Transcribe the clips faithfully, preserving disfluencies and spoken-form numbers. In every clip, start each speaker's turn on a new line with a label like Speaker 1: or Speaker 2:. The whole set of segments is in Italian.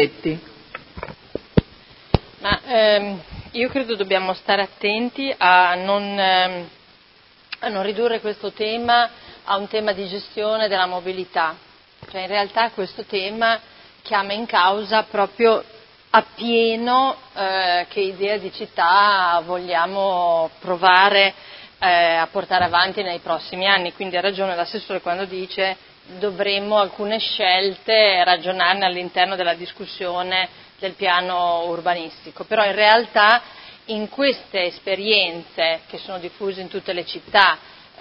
Speaker 1: Ma ehm, io credo dobbiamo stare attenti a non, ehm, a non ridurre questo tema a un tema di gestione della mobilità. Cioè, in realtà questo tema chiama in causa proprio appieno eh, che idea di città vogliamo provare eh, a portare avanti nei prossimi anni. Quindi ha ragione l'assessore quando dice dovremmo alcune scelte ragionarne all'interno della discussione del piano urbanistico, però in realtà in queste esperienze che sono diffuse in tutte le città,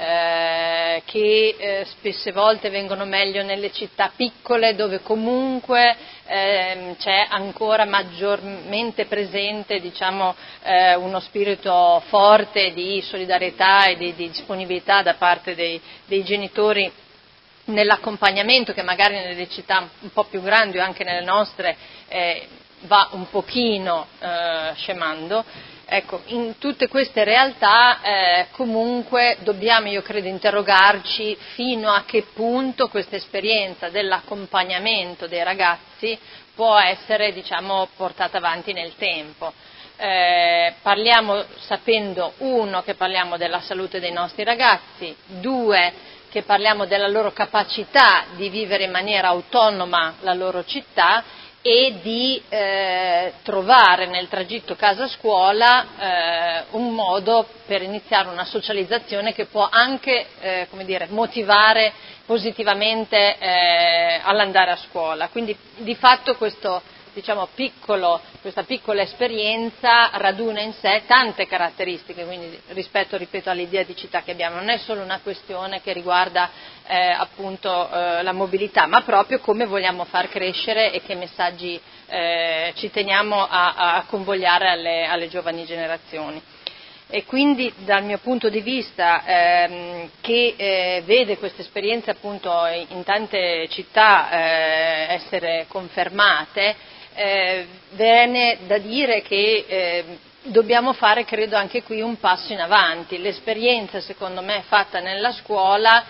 Speaker 1: eh, che eh, spesse volte vengono meglio nelle città piccole dove comunque eh, c'è ancora maggiormente presente, diciamo, eh, uno spirito forte di solidarietà e di, di disponibilità da parte dei, dei genitori nell'accompagnamento, che magari nelle città un po' più grandi o anche nelle nostre eh, va un pochino eh, scemando. Ecco, in tutte queste realtà eh, comunque dobbiamo, io credo, interrogarci fino a che punto questa esperienza dell'accompagnamento dei ragazzi può essere, diciamo, portata avanti nel tempo. Eh, parliamo sapendo, uno, che parliamo della salute dei nostri ragazzi, due, che parliamo della loro capacità di vivere in maniera autonoma la loro città e di eh, trovare nel tragitto casa-scuola eh, un modo per iniziare una socializzazione che può anche eh, come dire, motivare positivamente eh, all'andare a scuola. Quindi di fatto questo, diciamo, piccolo, questa piccola esperienza raduna in sé tante caratteristiche, quindi rispetto, ripeto, all'idea di città che abbiamo, non è solo una questione che riguarda eh, appunto eh, la mobilità, ma proprio come vogliamo far crescere e che messaggi eh, ci teniamo a, a convogliare alle, alle giovani generazioni. E quindi dal mio punto di vista ehm, che eh, vede queste esperienze appunto in tante città eh, essere confermate, eh, viene da dire che eh, dobbiamo fare, credo, anche qui un passo in avanti. L'esperienza, secondo me, fatta nella scuola,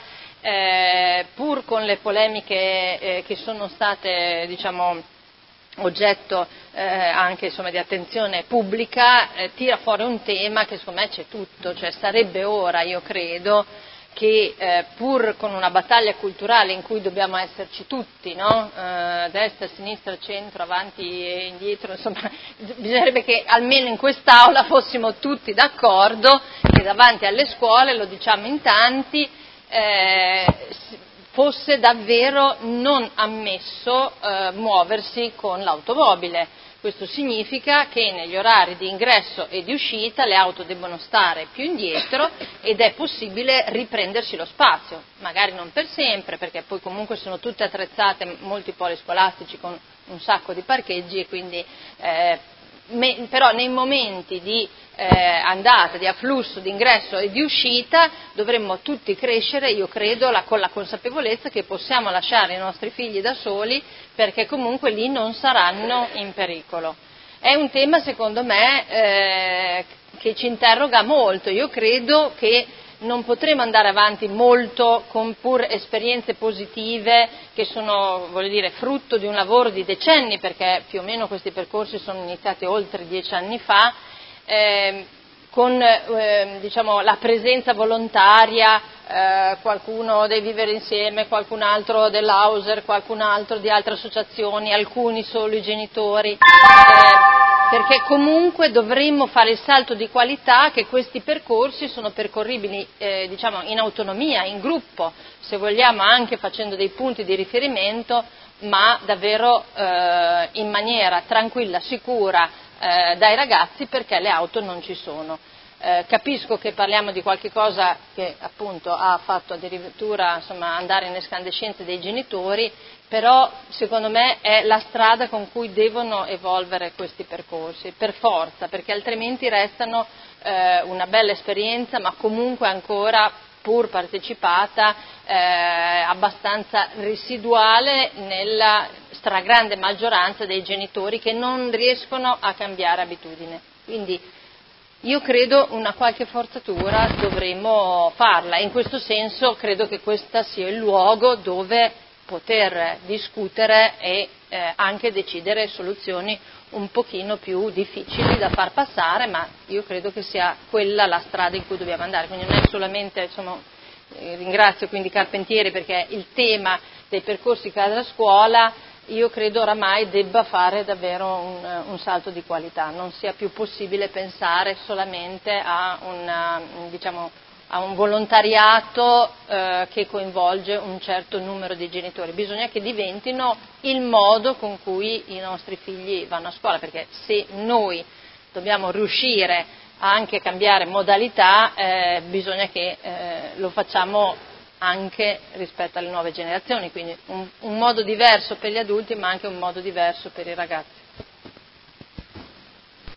Speaker 1: eh, pur con le polemiche eh, che sono state, diciamo, oggetto eh, anche, insomma, di attenzione pubblica, eh, tira fuori un tema che secondo me c'è tutto, cioè sarebbe ora, io credo, che eh, pur con una battaglia culturale in cui dobbiamo esserci tutti, no? eh, destra, sinistra, centro, avanti e indietro, insomma, bisognerebbe che almeno in quest'Aula fossimo tutti d'accordo che davanti alle scuole, lo diciamo in tanti, eh, fosse davvero non ammesso eh, muoversi con l'automobile. Questo significa che negli orari di ingresso e di uscita le auto debbono stare più indietro ed è possibile riprendersi lo spazio, magari non per sempre, perché poi comunque sono tutte attrezzate, molti poli scolastici con un sacco di parcheggi e quindi eh, me, però nei momenti di eh, andata, di afflusso, di ingresso e di uscita dovremmo tutti crescere, io credo, la, con la consapevolezza che possiamo lasciare i nostri figli da soli perché comunque lì non saranno in pericolo. È un tema, secondo me, eh, che ci interroga molto. Io credo che non potremo andare avanti molto con pur esperienze positive che sono, voglio dire, frutto di un lavoro di decenni, perché più o meno questi percorsi sono iniziati oltre dieci anni fa, eh, con eh, diciamo, la presenza volontaria, eh, qualcuno dei Vivere Insieme, qualcun altro dell'Auser, qualcun altro di altre associazioni, alcuni solo i genitori, eh, perché comunque dovremmo fare il salto di qualità che questi percorsi sono percorribili eh, diciamo, in autonomia, in gruppo, se vogliamo anche facendo dei punti di riferimento, ma davvero eh, in maniera tranquilla, sicura, eh, dai ragazzi, perché le auto non ci sono. Eh, capisco che parliamo di qualche cosa che appunto ha fatto addirittura, insomma, andare in escandescenze dei genitori, però secondo me è la strada con cui devono evolvere questi percorsi, per forza, perché altrimenti restano eh, una bella esperienza, ma comunque ancora, pur partecipata, eh, abbastanza residuale nella stragrande maggioranza dei genitori che non riescono a cambiare abitudine. Quindi io credo una qualche forzatura dovremmo farla e in questo senso credo che questo sia il luogo dove poter discutere e eh, anche decidere soluzioni un pochino più difficili da far passare, ma io credo che sia quella la strada in cui dobbiamo andare, quindi non è solamente, insomma, eh, ringrazio quindi Carpentieri perché il tema dei percorsi casa-scuola io credo oramai debba fare davvero un, un salto di qualità, non sia più possibile pensare solamente a una, diciamo, a un volontariato eh, che coinvolge un certo numero di genitori, bisogna che diventino il modo con cui i nostri figli vanno a scuola, perché se noi dobbiamo riuscire a anche cambiare modalità, eh, bisogna che eh, lo facciamo anche rispetto alle nuove generazioni, quindi un, un modo diverso per gli adulti ma anche un modo diverso per i ragazzi.